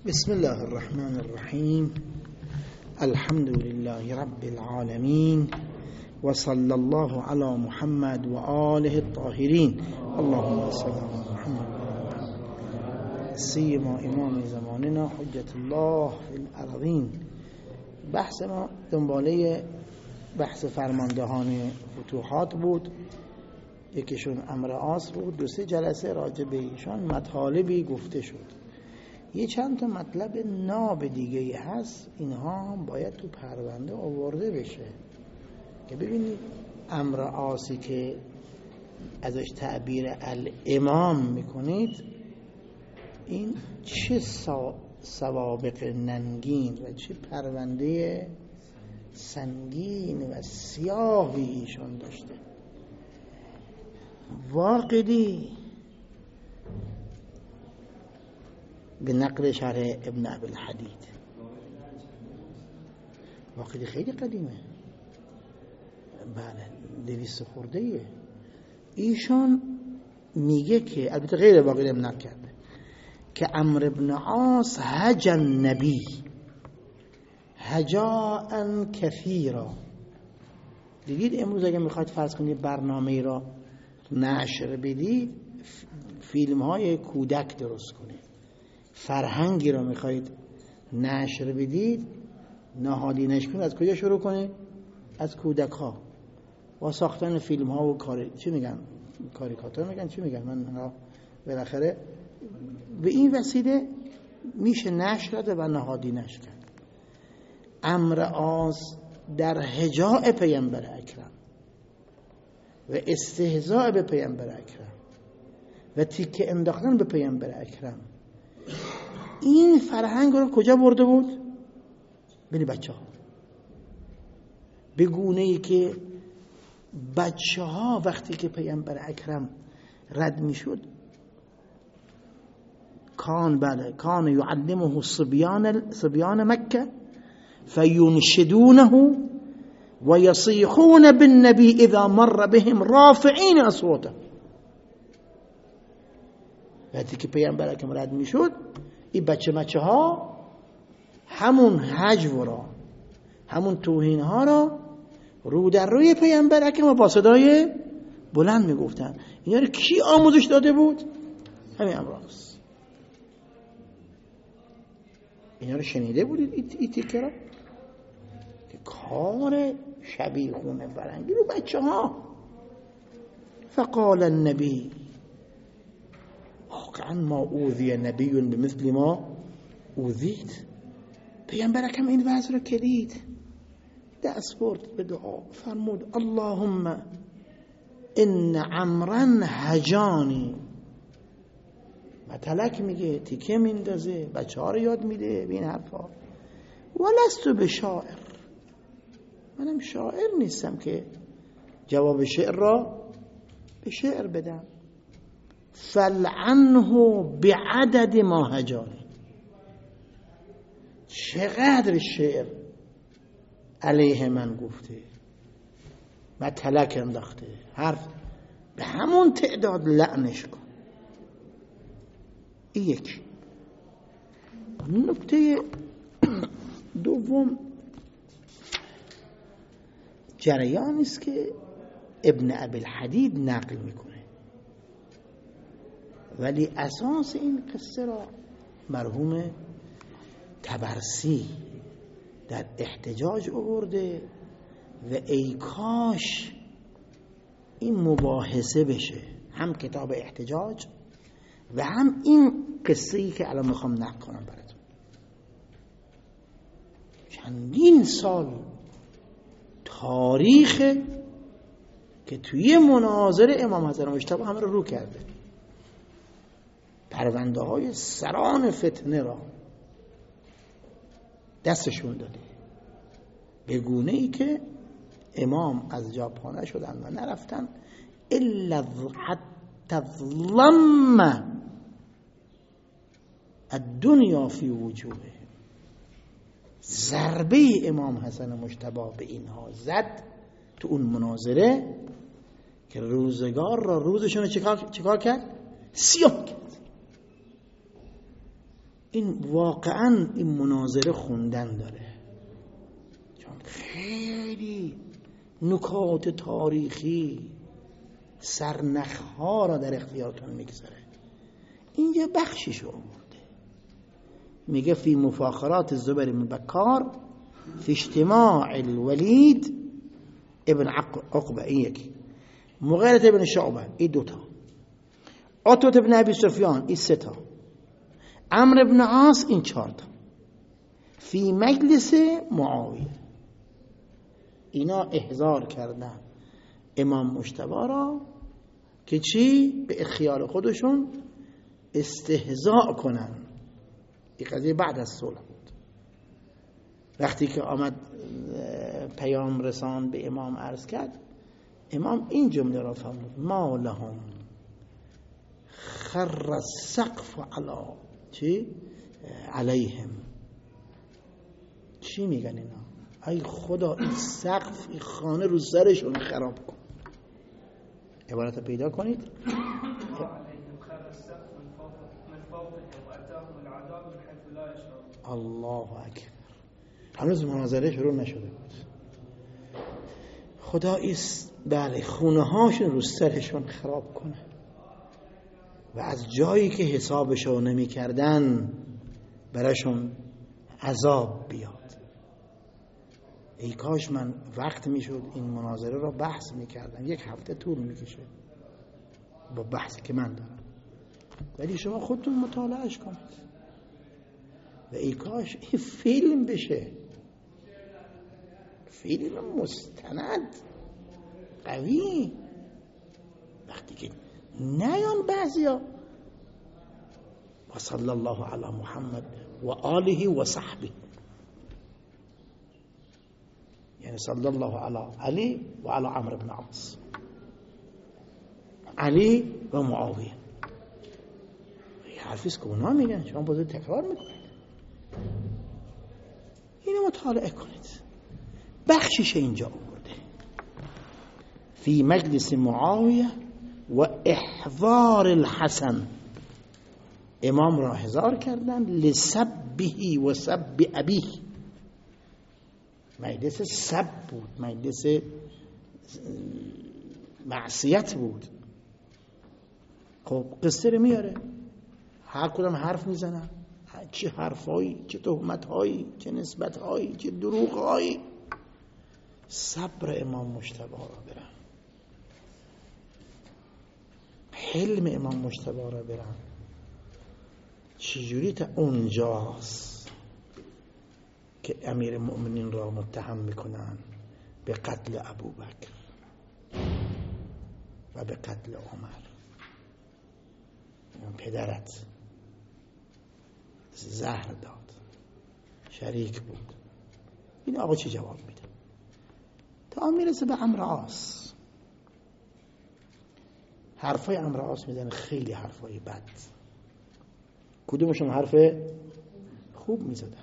بسم الله الرحمن الرحیم. الحمد لله رب العالمین و صلی الله علی محمد و آله الطاهرین. اللهم صل علی محمد سیما امام زماننا حجت الله فی الارضین. بحث ما دنباله بحث فرماندهان فتوحات بود. یکیشون عمرو عاص بود. 2-3 جلسه راجع به ایشان مطالبی گفته شد. یه چند تا مطلب ناب دیگه هست، اینها هم باید تو پرونده آورده بشه که ببینید عمرو عاصی که ازش تعبیر الامام میکنید، این چه سوابق ننگین و چه پرونده سنگین و سیاهی ایشون داشته. واقعی به نقل شرح ابن ابی الحدید، واقعی خیلی قدیمه، بله 200 خورده. ایشان میگه که البته غیر واقعی هم نکرده که عمرو بن عاص هجا النبی هجاء کثیرا. دیدید امروز اگه میخواید فرض کنید برنامه را نشر بدید، فیلم های کودک درست کنید، فرهنگی را میخواید نشر بدید، نهادینش کنید، از کجا شروع کنید؟ از کودک ها و ساختن فیلم ها و چی میگن؟ کاریکاتور میگن، چی میگن؟ من بالاخره به این وسیله میشه نشر داد و نهادینش کرد. عمرو عاص در هجاء پیامبر اکرم و استهزاء به پیامبر اکرم و تیکه انداختن به پیامبر اکرم، این فرهنگ رو کجا برده بود؟ بین بچه ها. به گونه ای که بچه ها وقتی که پیامبر اکرم رد می شد، کان یعلمه صبیان مکه فینشدونه و یصیحون بالنبی اذا مر بهم رافعین اصواتهم. وقتی که پیامبر اکرم رد می شد، این بچه ها همون هجو را، همون توهین ها را رو در روی پیامبر اکرم با صدای بلند می گفتن. اینا رو کی آموزش داده بود؟ همین عمرو عاص. اینا رو شنیده بودید این تیکه را که کار شبیخونه فرنگی رو بچه ها. فقال النبی، واقعا ما اوذی نبی بمثل ما اوذیت. پیامبر اکرم این وضع رو کلید، دست برد به دعا، فرمود اللهم ان عمرا هجانی. متلک میگه، تیکه میندازه، بچه ها رو یاد میده به این حرفا. ولست به شاعر، منم شاعر نیستم که جواب شعر را به شعر بدم. فلعنه بعدد ما هجانی. چقدر شعر علیه من گفته، متلک انداخته، حرف، به همون تعداد لعنش کن. این یک. نکته دوم، جریانی است که ابن ابی الحدید نقل میکنه، ولی اساس این قصه را مرحوم طبرسی در احتجاج آورده و ای کاش این مباحثه بشه، هم کتاب احتجاج و هم این قصه‌ای که الان میخوام نقل کنم براتون. چندین سال تاریخ که توی مناظره امام حسن مجتبی همه رو کرده، پرونده های سران فتنه را دستشون داده، به گونه ای که امام از جا پا نشدن و نرفتن الا تظلم الدنیا فی وجوهه. ضربه امام حسن مجتبی به اینها زد تو اون مناظره که روزگار را، روزشون رو چیکار کرد؟ سیاه کرد. این واقعا این مناظره خوندن داره، چون خیلی نکات تاریخی سرنخها را در اختیارتون میگذاره. این یه بخشیش رو آورده، میگه فی مفاخرات الزبیر بن بکار فی اجتماع الولید ابن عقبه، این یکی، مغیرة ابن شعبه این دوتا، عتبة ابن ابی سفیان این سه تا، عمرو بن عاص این 4 تا، فی مجلس معاویه. اینا احضار کردن امام مجتبی را که چی؟ به خیال خودشون استهزاء کنن. این قضیه بعد از صلح بود. وقتی که آمد پیام رسان به امام عرض کرد، امام این جمله را فرمود: ما لهم خر السقف چی؟ علیهم. چی میگن اینا؟ ای خدا این سقف، این خانه رو سرشون خراب کن. عبارت پیدا کنید. الله اکبر. هنوز مناظره شروع نشده بود. خدا ایست بله خونه هاشون رو سرشون خراب کنه و از جایی که حسابشو نمی کردن براشون عذاب بیاد. ای کاش من وقت میشد این مناظره رو بحث میکردم، 1 هفته طول میکشه با بحثی که من دارم، ولی شما خودتون مطالعهش کنید و ای کاش این فیلم بشه، فیلم مستند قوی. وقتی که نیان بعضیا و صلی الله علی محمد و آله و صحبه، یعنی صلی الله علی علی و علی عمرو بن عاص، علی و معاویه. یه حرفیست که اونا میگن، شما باید تکرار میکنید. اینو مطالعه کنید. بخشش اینجا آورده فی مجلس معاویه و احضار الحسن. امام را احضار کردن لسبه و سب ابیه. مجلس سب بود، مجلس معصیت بود. خب قصه رو میاره، هر کدام حرف میزنن، چه حرفایی، چه تهمتهایی، چه نسبتهایی، چه دروغهایی. صبر امام مجتبی را برن، حلم امام مجتبی را برن. چجوری تا اونجاست که امیر المؤمنین را متهم میکنن به قتل ابوبکر و به قتل عمر. پدرت زهر داد، شریک بود. این آقا چه جواب میده؟ تا میرسه به عمرو عاص. حرفای عمرو عاص میزنه، خیلی حرفای بد. کدومشون حرف خوب میزدن؟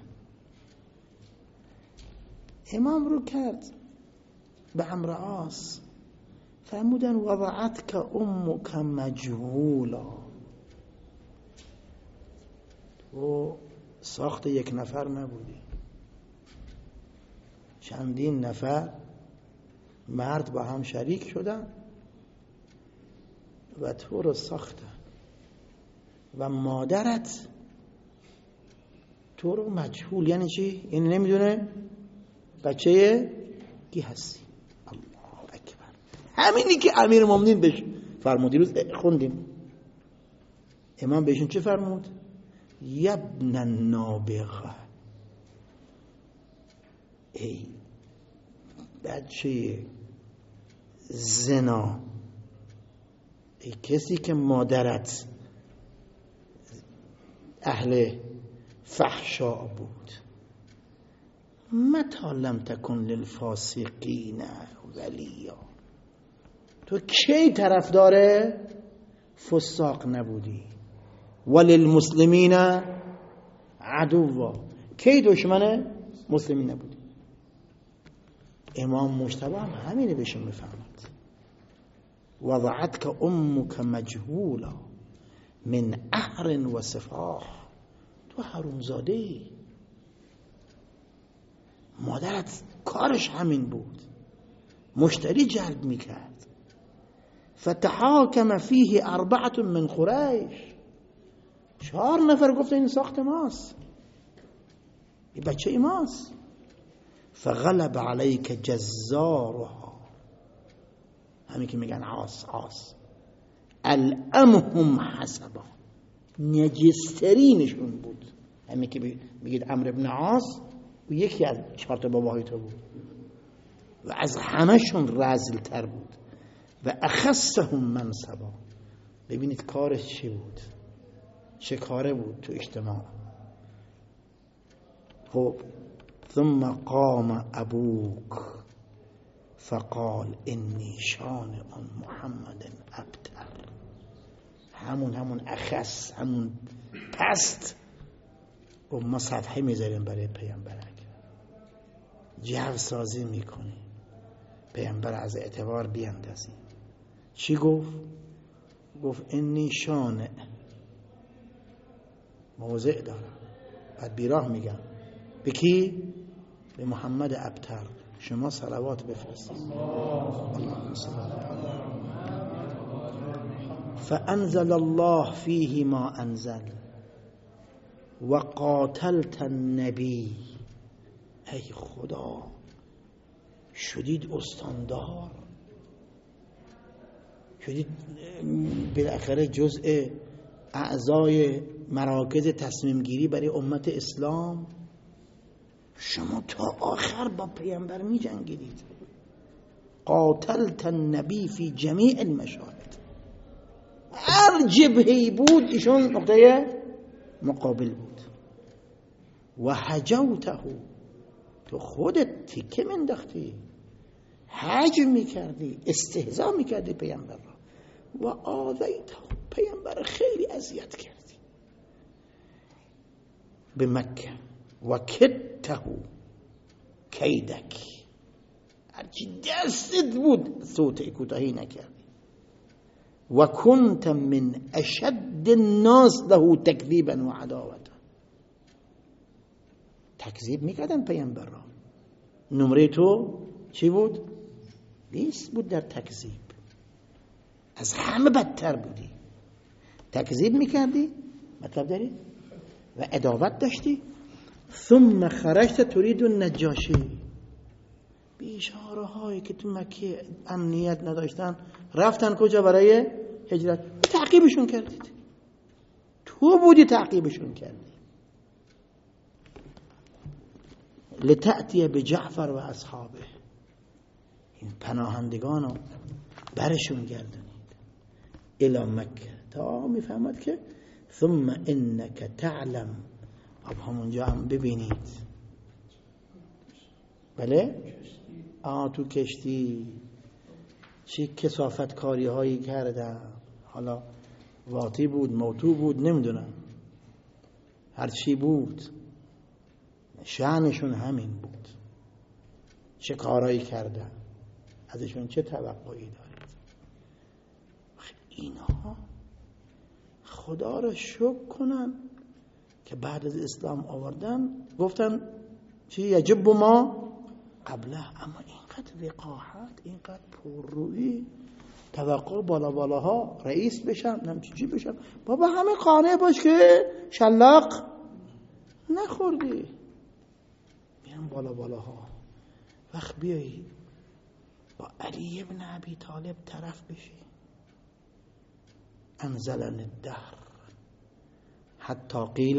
امام رو کرد به عمرو عاص، فرمودن وضعتک امک مجهولا. تو ساخت 1 نفر نبودی، چندین نفر مرد با هم شریک شدن و تو رو ساختن و مادرت تو رو مجهول. یعنی چی؟ یعنی نمیدونه بچه کی هستی. الله اکبر. همینی که امیر المؤمنین بهش فرمود، روز خوندیم امام بهشون چه فرمود؟ یبن النابغه، ای بچه زنا، ای کسی که مادرت اهل فحشا بود، متی لم تکن للفاسقین ولیا. تو کی طرفدار فساق نبودی؟ وللمسلمین عدوا، کی دشمن مسلمین نبودی؟ امام مجتبی هم همینه بهشون میفهمد. وضعتک امک مجهولا من اهر و سفاح. تو حرومزاده ای، مادرت کارش همین بود، مشتری جلب میکرد. فتحاکم فیه 4 من قریش، 4 نفر گفتن این ساخت ماست، این بچه ماست. فغلب علیک جزارها، همین که میگن عاص الامهم حسبا، نجسترینشون بود. همین که میگید عمرو بن عاص و یکی از 4 تا باباهای تو بود و از همشون رذل تر بود و اخصهم منصبا. ببینید کارش چی بود، چه کاره بود تو اجتماع. خب ثم قام ابوک فقال انی شانئ محمد ابتر، همون اخص، همون پست، و ما صفحه میذاریم برای پیامبرک، جو سازی میکنیم، پیامبر از اعتبار بیاندازیم. چی گفت؟ گفت انی شانئ، موضع دارم، بعد بیراه میگم. به کی؟ به محمد ابتر. شما صلوات بفرستید. فانزل الله فیه ما انزل و قاتلت النبی. ای خدا، شدید استاندار، شدید بالاخره جزء اعضای مراکز تصمیم گیری برای امت اسلام. شما تا آخر با پیامبر می جنگیدید. قاتلت النبی فی جمیع المشاهد، هر جبهه‌ای بود ایشون نقطه مقابل بود. و هجوته، تو خودت تیکه منداختی، هجو میکردی، استهزا میکردی پیامبر را. و آذیته، پیامبر خیلی اذیت کردی. به مکه و کدته کیدک، هرچی دستت بود صوت کوتاهی نکردی. و کنت من اشد الناس له تکذیبا و عداوتا، تکذیب میکردن پیامبر را. نمره تو چی بود؟ 20 بود در تکذیب، از همه بدتر بودی. تکذیب میکردی، مطلب داری؟ و عداوت داشتی. ثم خرجت تريد النجاشی، بیچاره هایی که تو مکه امنیت نداشتن رفتن کجا برای هجرت؟ تعقیبشون کردید، تو بودی تعقیبشون کردی. لتأتی بجعفر و اصحابه، این پناهندگانو برشون گردونید الی مکه، تا میفهمد که ثم انک تعلم. اب همونجا هم ببینید، بله تو کشتی چه کثافت کاری هایی کردن، حالا واطی بود موتو بود نمیدونم، هر چی بود شأنشون همین بود. چه کارایی کردن، ازشون چه توقعی دارید؟ اینها خدا را شکر کنن که بعد از اسلام آوردن گفتن چی یجب ما قبله. اما اینقدر وقاحت، اینقدر پررویی، توقع بالا بالاها، رئیس بشم نمیچی بشم، بابا همه قانع باش که شلاق نخوردی. میان بالا بالاها، وقت بیایی با علی ابن ابی طالب طرف بشی، انزلن الدهر حتی قیل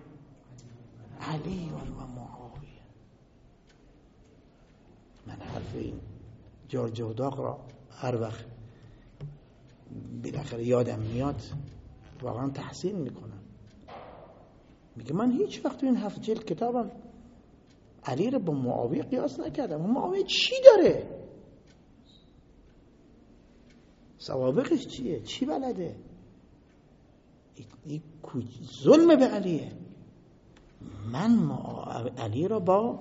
علی و معاویه. من حرف این جورج هوداق را هر وقت بالاخره یادم میاد واقعا تحسین میکنم. میگه من هیچ وقت این 7 جلد کتابم علی را با معاویه قیاس نکردم. معاویه چی داره؟ سوابقش چیه؟ چی بلده؟ این ظلم به علیه. من علی را با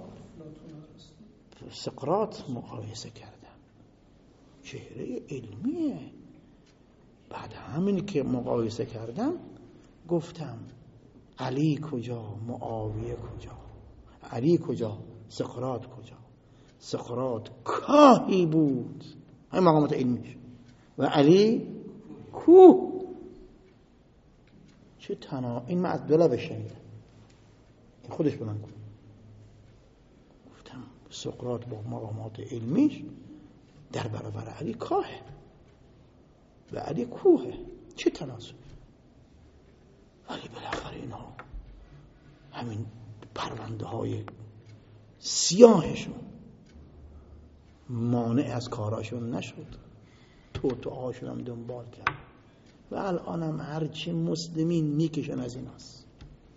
سقراط مقایسه کردم، چهره علمیه. بعد همین که مقایسه کردم گفتم علی کجا؟ معاویه کجا؟ علی کجا؟ سقراط کجا؟ سقراط کاهی بود، همین مقامات علمیش، و علی کوه. چه این من از دلم بشنیدم، خودش به من گفت. گفتم سقراط با مقامات علمیش در برابر علی کاهه و علی کوهه، چه تناسب. ولی بالاخره اینها همین پرونده های سیاهشون مانع از کاراشون نشد، توطئهاشون هم دنبال کرد و الانم هرچی مسلمین میکشن از این هست.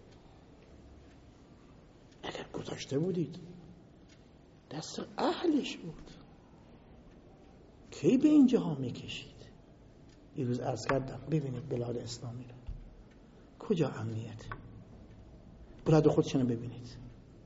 اگر گذاشته بودید دست اهلش بود، کی به اینجاها میکشید؟ یه روز عرض کردم ببینید بلاد اسلامی رو، کجا امنیت؟ بلاد خودشون رو ببینید،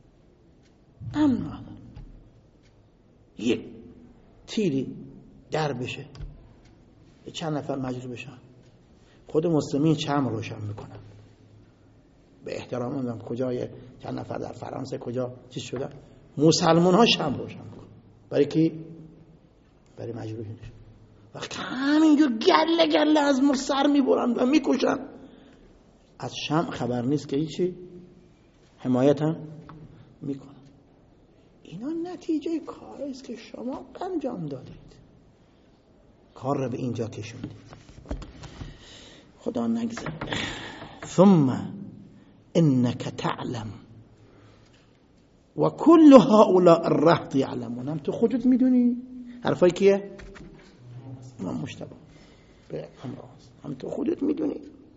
امن یک تیری در بشه چند نفر مجروح بشن، خود مسلمین چم روشن میکنن. به احترام میگم کجای چند نفر در فرانسه کجا چیز شده، مسلمان ها شم روشن میکنن. برای کی؟ برای مجروحینش. وقتی همینجور گله گله از ما سر میبرن و میکشن، از شم خبر نیست که هیچی حمایت هم میکنن. اینا نتیجه کاری است که شما انجام دادید، کار رو به اینجا کشوندید. خدا نگذره. ثم انك تعلم و کل هؤلاء الرهط یعلمون. هم تو خودت میدونی حرفای کیه؟ امام مجتبی به امراض. هم تو خودت میدونی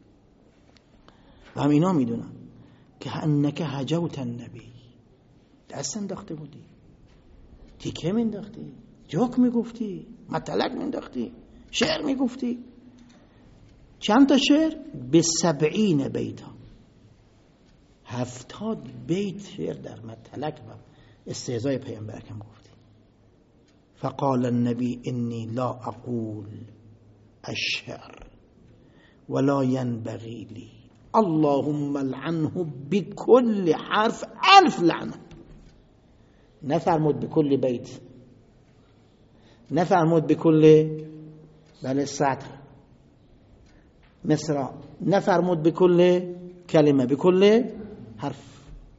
و هم اینا میدونن که انک هجوت النبی، دست انداخته بودی، تیکه مینداختی، جوک میگفتی، مطلق مینداختی، شعر میگفتی. چند تا شعر؟ ب70 بیتا، 70 بیت شعر در مطلق و استهزای پیامبر کم گفتی. فقال النبی انی لا اقول الشعر ولا ينبغي لي اللهم لعنه بكل حرف 1000 لعنه. نفرمود بكل بیت، نفرمود بكل بله سطر مصرع، نفرمود بكل کلمه، بكل حرف.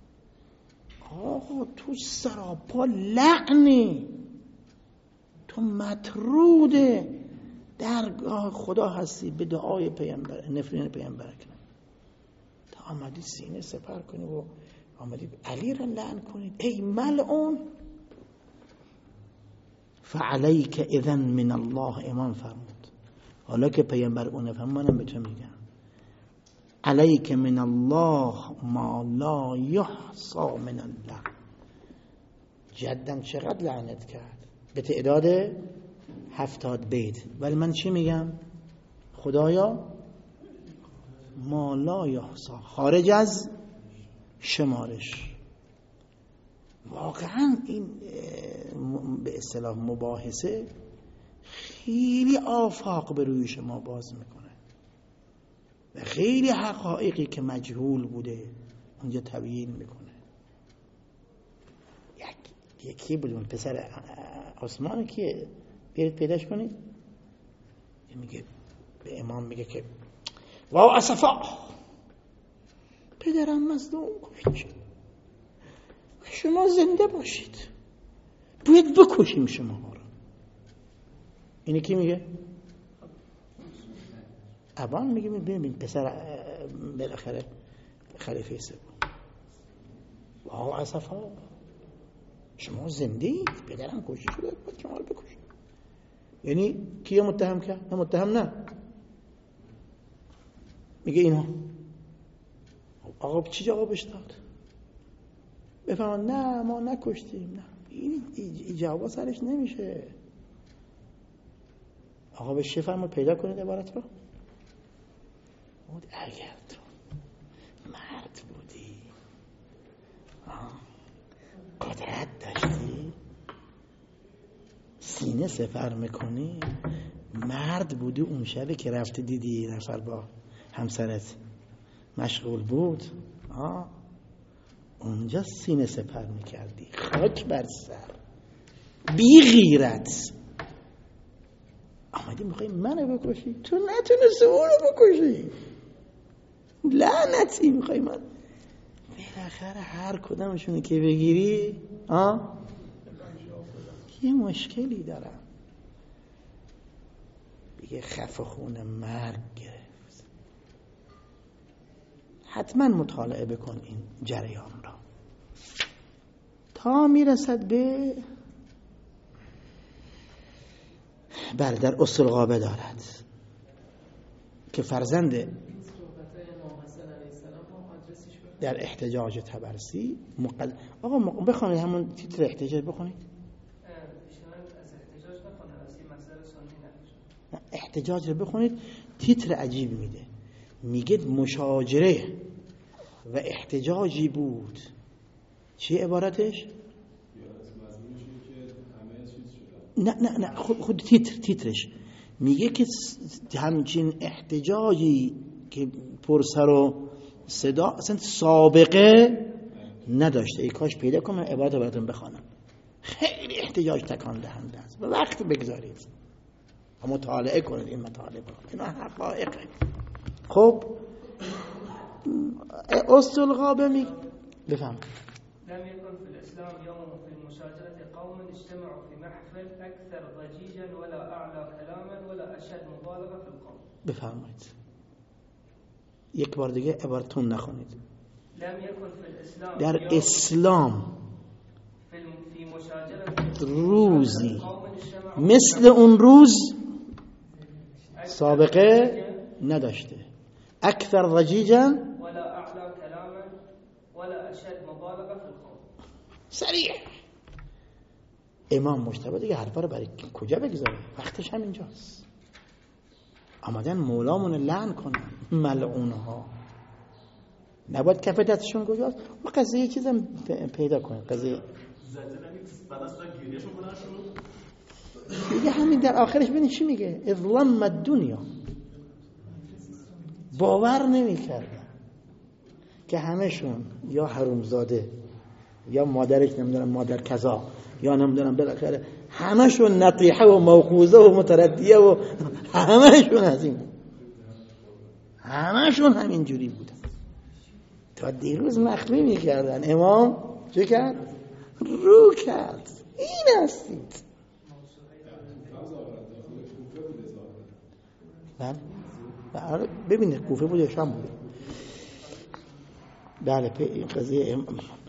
آقا تو سراپا لعنی، تو مطروده درگاه خدا هستی، به دعای پیامبر نفرین پیامبر کنه. تا آمدی سینه سپر کنی و آمدی علی را لعن کنید، ای ملعون. فعلیک اذن من الله، امام فرمود. حالا که پیامبر اونه فهم، منم به تو میگم علیک من الله ما لا یحصى من الله. جدن چقدر لعنت کرد؟ به تعداد 70 بیت. ولی من چی میگم؟ خدایا ما لا یحصى، خارج از شمارش. واقعا این به اصطلاح مباحثه خیلی آفاق به روی شما باز میکنه و خیلی حقایقی که مجهول بوده اونجا تبیین میکنه. یکی بود اون پسر عثمان که بیارید پیداش کنید، میگه به امام میگه که واو اسفا پدرم مظلوم کشته، شما زنده باشید، باید بکشیم شما ها رو. اینی کی میگه؟ ابان میگه ببین پسر بالاخره خلیفه سوم، واو اسفا شما زنده اید، پدرم کشته شده، باید شما رو بکشیم. یعنی کیه متهم کرد؟ نه متهم نه، میگه اینا. آقا چی جوابش داد؟ بفهمن نه ما نکشتیم. نه این جواب سرش نمیشه. آقا به چه فرمود؟ پیدا کنید عبارت رو. اگر تو مرد بودی، قدرت داشتی، سینه سپر میکنی، مرد بودی، اون شبی که رفتی دیدی نفر با همسرت مشغول بود اونجا سینه سپر میکردی. خاک بر سر، بی غیرت آمدی میخوایی منو بکشی، تو نتونستی اونو بکشی، لعنتی میخوایی من. بالاخره هر کدامشونو که بگیری یه مشکلی دارم. بگه خفه خونه مرگ گرفت. حتما مطالعه بکن این جریان را تا میرسد به در اصولغابه دارد که فرزند در احتجاج طبرسی آقا بخونید همون تیتر احتجاج بخونید. احتجاج رو بخونید، تیتر عجیب میده، میگه مشاجره و احتجاجی بود. چی عبارتش؟ نه خود تیترش میگه که همچین احتجاجی که پرسر و صدا اصلا سابقه نداشته. ای کاش پیدا کنم عبارت رو براتون بخوانم. خیلی احتجاج تکان دهنده است. وقت بگذارید مطالعه کنید این مطالب رو، اینا حقایقه. خب اصولغابه می بفهم. لم يكن في الإسلام يوم في مشاجرة قوم اجتمعوا في محفل أكثر ضجيجا ولا أعلى كلاما ولا أشد مبالغة في القول. بفرمایید یک بار دیگه عبارتون نخونید. لم يكن في الإسلام در اسلام في مشاجرة روزی مثل اون روز سابقه نداشته. اکثر ضجیجا ولا اعلى كلاما ولا اشد مبالغه في القول. صریح. امام مجتبی دیگه حرفا رو برای کجا بگذاره؟ وقتش هم اینجاست. آمدن مولامون لعن کنن، ملعونها. نباید کف دستشون کجاست؟ ما قضیه چیزم پیدا کنیم. قضیه دیگه همین در آخرش ببین چی میگه؟ اظلم الدنیا. باور نمی‌کردن که همشون یا حرومزاده یا مادرش نمیدونم مادر کذا یا نمیدونم بالاخره همشون نطیحه و موقوزه و متردیه و همشون از این، همشون همین جوری بودن. تا دیروز مخفی می‌کردن. امام چه کرد؟ رو کرد. این هستید. بله ببینید کوفه بود یا شام بود. بله این قضیه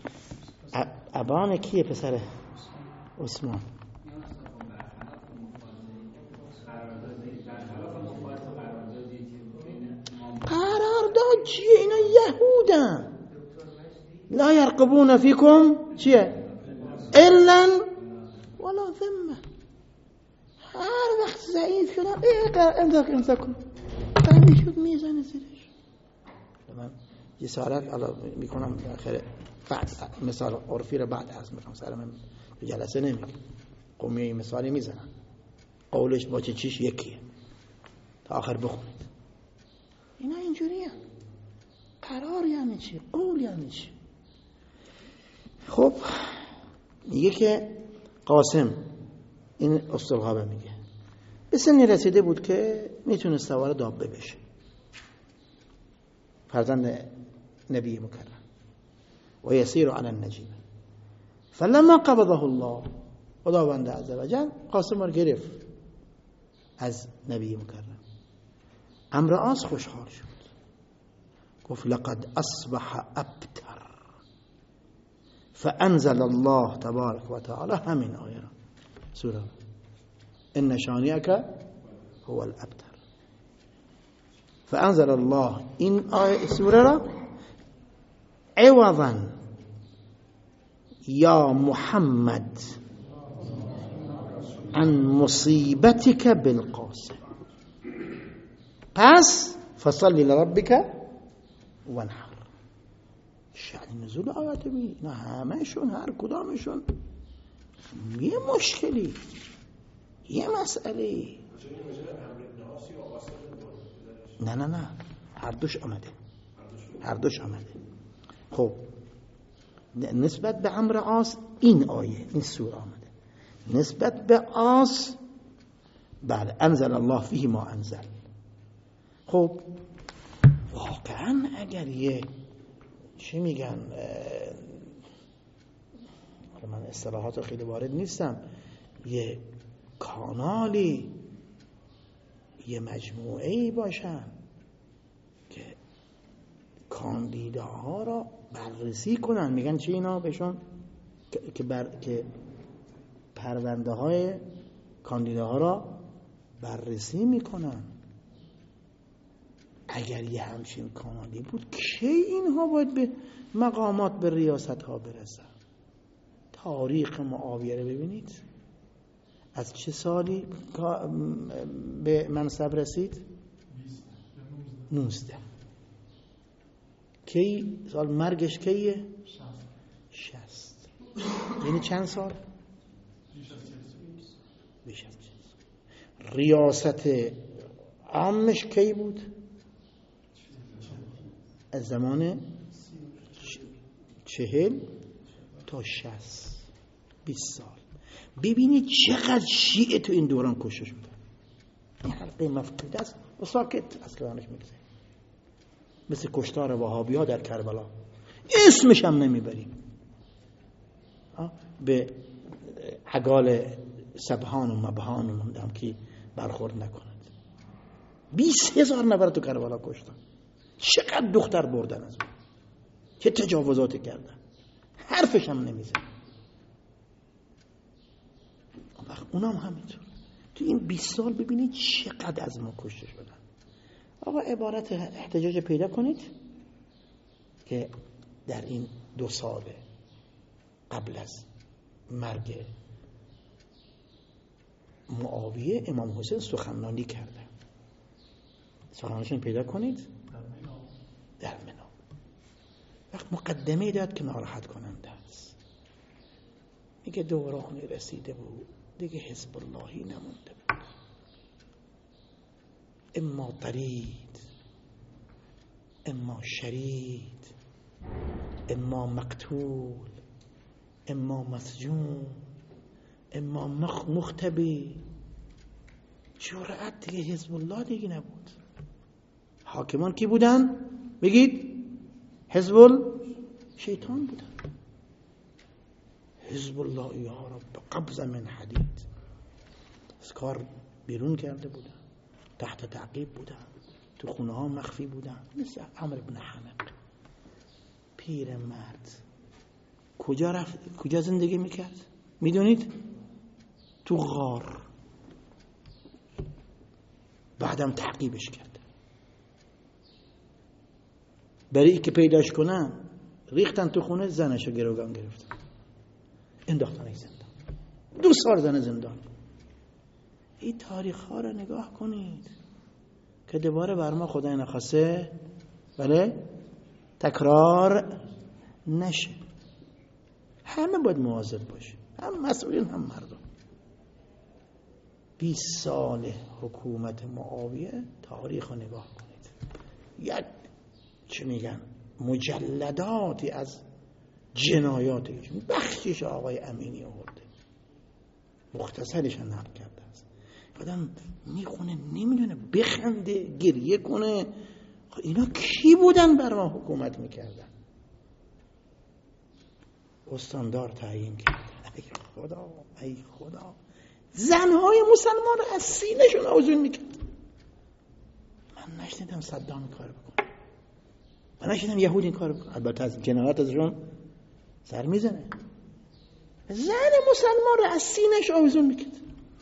ابان کیه پسر عثمان؟ قرارداد چیه؟ اینا یهودن. لا يرقبون فيكم چیه؟ الا ولا ذمه. هر وقت ضعیف شدن امضا کن قوی شد میزنه زیرش. من جسارت الان میکنم آخر بعد مثال عرفی رو بعد عرض میکنم، سر من تو جلسه نمیگم. قومی مثالی میزنن قولش با چیش یکیه تا آخر بخونید. اینا اینجوریه. قرار یعنی چی؟ قول یعنی چی؟ خب میگه که قاسم این اصولغابه میگه به سنی رسیده بود که میتونه سوار دابه بشه، فرزند نبی مکرم و یسیر علی النجیب. فلما قبضه الله، خداوند عزوجل قاسم رو گرفت از نبی مکرم. عمرو عاص خوشحال شد، گفت لقد اصبح ابتر. فانزل الله تبارک و تعالی همین آیه را، سوره ان شانئک هو الابتر. فانزل الله این آیه سوره را عوضا یا محمد عن مصیبتك بالقاسم، پس فصلی لربک وانحر. شأن نزول آیات بی نه همشون هر کدامشون یه مشکلی، یه مسئله. نه هر دوش آمده. هر دوش آمده. خب نسبت به عمرو عاص این آیه، این سوره آمده. نسبت به عاص بله انزل الله فیه ما انزل. خب واقعا اگر یه چی میگن، من اصطلاحات خیلی وارد نیستم، یه کانالی، یه مجموعه‌ای باشن که کاندیداها را بررسی کنن، میگن چی اینا بهشون، که پرونده های کاندیداها را بررسی میکنن. اگر یه همچین کانالی بود که اینها باید به مقامات، به ریاست ها برسن. تاریخ معاویه رو ببینید، از چه سالی به منصب رسید؟ 19. کی سال مرگش کیه؟ 60. یعنی چند سال؟ بیش از 60. ریاست عامش کی بود؟ از زمان 40 تا 60، 20 سال. ببینید چقدر شیعه تو این دوران کشته شده. این حلقه مفقود است و ساکت از کلانش میگذه، مثل کشتار وهابی ها در کربلا، اسمش هم نمیبریم. به حقال سبحان و مبهان و نمیدونم کی برخورد نکند. 20,000 نفر تو کربلا کشتن. چقدر دختر بردن از اون، چه تجاوزاتی کردن، حرفش هم نمیزن. اونم همینطور. تو این 20 سال ببینید چقدر از ما کشته شدن. آقا عبارت احتجاج پیدا کنید که در این 2 سال قبل از مرگ معاویه امام حسین سخنرانی کرده. سخنرانیشون پیدا کنید در منا. وقت مقدمه داد که ناراحت کننده است. میگه دورانی رسیده بود دیگه حزب اللهی نمونده بود. اما طرید، اما شرید، اما مقتول، اما مسجون، اما مختبی. جرأت دیگه حزب الله دیگه نبود. حاکمان کی بودن؟ بگید حزب شیطان بودن. حزب الله یا رب قبض من حدید، از کار بیرون کرده بودن، تحت تعقیب بودن، تو خونه ها مخفی بودن. مثل عمرو بن حنق، پیر مرد، کجا رفت، کجا زندگی میکرد میدونید؟ تو غار. بعدم تعقیبش کرد، برای ای که پیداش کنن ریختن تو خونه، زنشو گروگان گرفتن، انداختن زندان. 2 سال زن زندان. این تاریخ ها رو نگاه کنید که دوباره بر ما خدای نخواسته بله تکرار نشه. همه باید مواظب باشه، هم مسئولین هم مردم. 20 سال حکومت معاویه، تاریخ رو نگاه کنید. یک چه میگن مجلداتی از جنایاتش، بخشش آقای امینی آورده، مختصرش نقل کرده است. آدم میخونه نمیدونه، بخنده، گریه کنه. اینا کی بودن بر ما حکومت میکردن؟ استاندار تعیین کردن. ای خدا، ای خدا. زنهای مسلمان رو از سینه‌شون آویزون میکرد. من نشنیدم صدام این کار بکنه، من نشنیدم یهود این کار بکنه. البته از جنایات ازشون سر میزنه. زن مسلمان رو از سینه‌ش آویزون میکرد.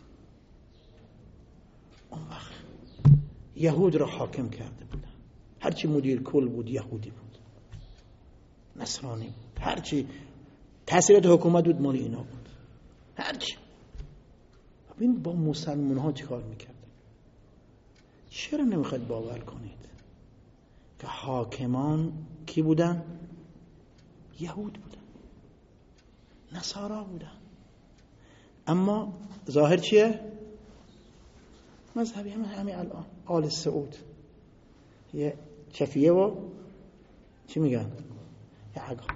اون وقت یهود را حاکم کرده بودن. هرچی مدیر کل بود یهودی بود، نصرانی بود، هرچی تأثیرات حکومت بود مال اینا بود، هرچی. ببین با مسلمان ها چیکار میکردن. چرا نمیخواید باور کنید که حاکمان کی بودن؟ یهود بودن، نصارا بودن. اما ظاهر چیه؟ مذهبی. همین الان آل سعود، یه چفیه و چی میگن؟ یه عقاب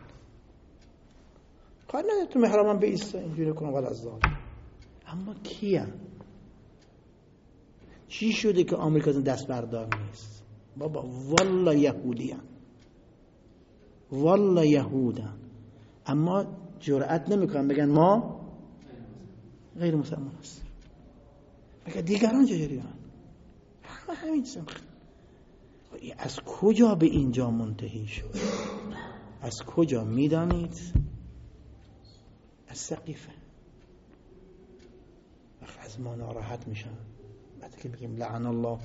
کار نداره تو محرم هم بیسته اینجوری کن ولی از ظالم. اما کیه؟ چی شده که آمریکا دست بردار نیست؟ بابا والله یهودیان، والله یهودن، اما جرأت نمیکنن بگن ما غیر مسلمان هستیم. مگه دیگران چجوریان؟ همین سمخ. از کجا به اینجا منتهی شد؟ از کجا میدانید؟ از سقیفه. وقت از ما ناراحت میشن بعد که میگیم لعن الله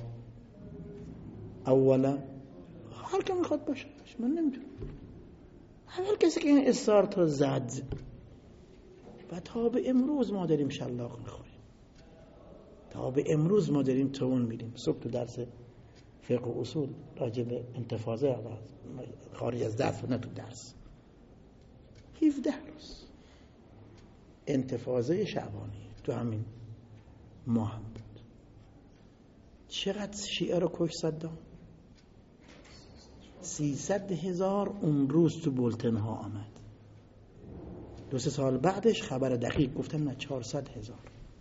اولا، هر که میخواد باشه من نمیدونم، هر کسی که این استارت رو زد و تا به امروز ما داریم شلاق میخوریم، تا به امروز ما داریم تون میدیم. صبح تو درس فقه و اصول راجع به انتفاضه خارج از درس و نه تو درس 17 روز انتفاضه شعبانی تو همین ماه هم بود. چقدر شیعه رو کش صدام؟ 300,000 اون روز تو بولتن ها آمد. 2-3 سال بعدش خبر دقیق گفتن نه 400,000.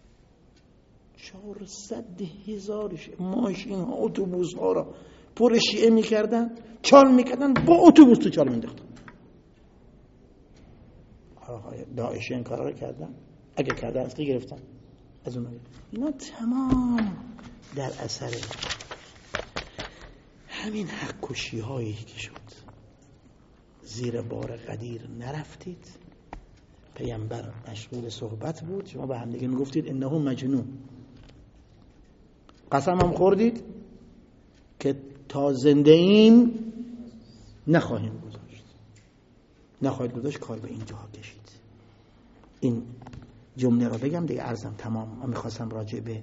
400,000 ماشین ها اتوبوس ها را پر شیعه میکردن، چال میکردن، با اتوبوس تو چال مینداختن. داعشی این کارا رو کردن، اگه کردن از که گرفتن از اونها. اینا تمام در اثر همین حق کشی هایی که شد. زیر بار قدیر نرفتید، پیامبر مشغول صحبت بود، شما به هم دیگه میگفتید انه مجنون، قسم هم خوردید که تا زنده این نخواهیم گذاشت، نخواهید گذاشت. کار به اینجا کشید. این جمله رو بگم دیگه عرضم تمام. من میخواستم راجع به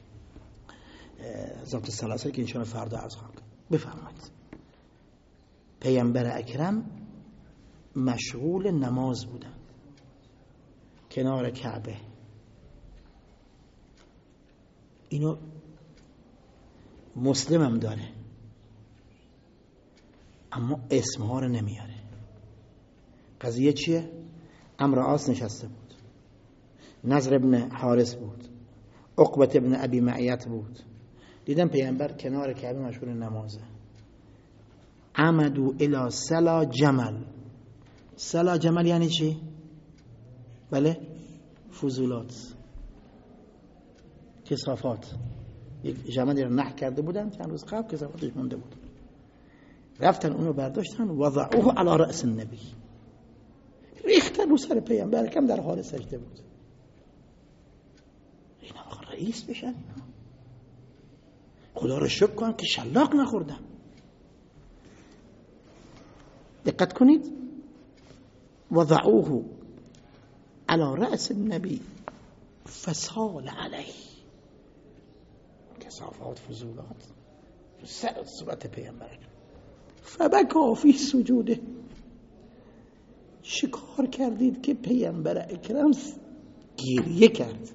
ضابط السلاسل که انشاءالله فردا عرض خواهم کرد. بفرمایید. پیامبر اکرم مشغول نماز بودن کنار کعبه. اینو مسلم هم داره اما اسمها رو نمیاره. قضیه چیه؟ عمرو عاص نشسته بود، نضر ابن حارس بود، عقبه ابن ابی معیط بود. دیدم پیامبر کنار کعبه مشغول نمازه. عمدو الی سلا جمل. سلا جمل یعنی چی؟ بله، فضولات، کثافات. یک جملی رو نحت کرده بودن چند روز قبل، کثافتش مونده بود، رفتن اونو برداشتن وضعوه علی رأس النبی، ریختن رو سر پیامبر کم در حال سجده بود. اینا آقا رئیس بشن، اینا خدا رو شکر کن که شلاق نخوردم. دقت کنید، وضعوه علی رأس النبی فسال علیه، کثافات، فضولات سر صورت پیامبر. فبکا فی سجوده. شکار کردید که پیامبر اکرم گریه کرد.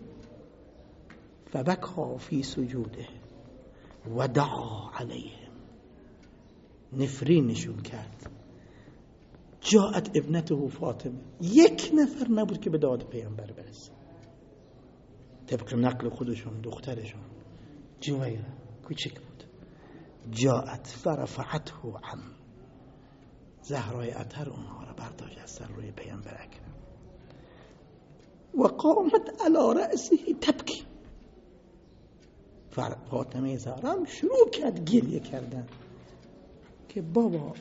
فبکا فی سجوده و دعا علیهم، نفرین نشون کرد. جاءت ابنته فاطمه، یک نفر نبود که به داد پیامبر برسه. طبق نقل خودشون دخترشون جویره کوچک بود. جاءت فرفعته عن، زهرای عطر اونها را برداشت از سر روی پیامبر اکرم. و قامت علی رأسه تبکی، فاطمه زهرا شروع کرد گریه کردن که بابا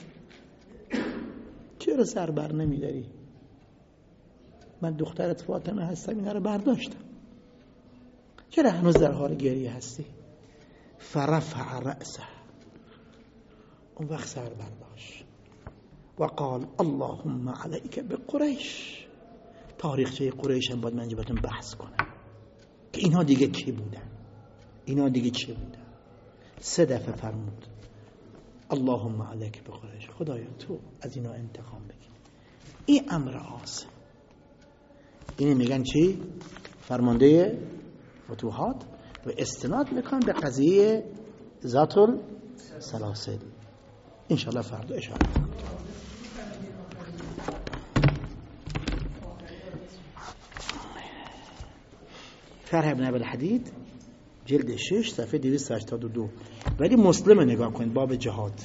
چرا سر بر نمیداری؟ من دخترت فاطمه هستم، اینا رو برداشتم، چرا هنوز در حال گریه هستی؟ فرفع رأسه، اون وقت سر برداشت و قال اللهم علیک بقریش. تاریخچه قریش هم باید من جبتون بحث کنم که اینها دیگه کی بودن، اینا دیگه چی بودن. 3 دفعه فرمود اللهم علیک بقریش، خدایا تو از اینا انتقام بگیر. این امر عاصم، اینی میگن چی؟ فرمانده فتوحات، و استناد میکنن به قضیه ذات السلاسل. انشاءالله فردا اشاره کنم. شرح ابن ابی الحدید جلد 6 صفحه 282. ولی مسلم نگاه کنید، باب جهاد.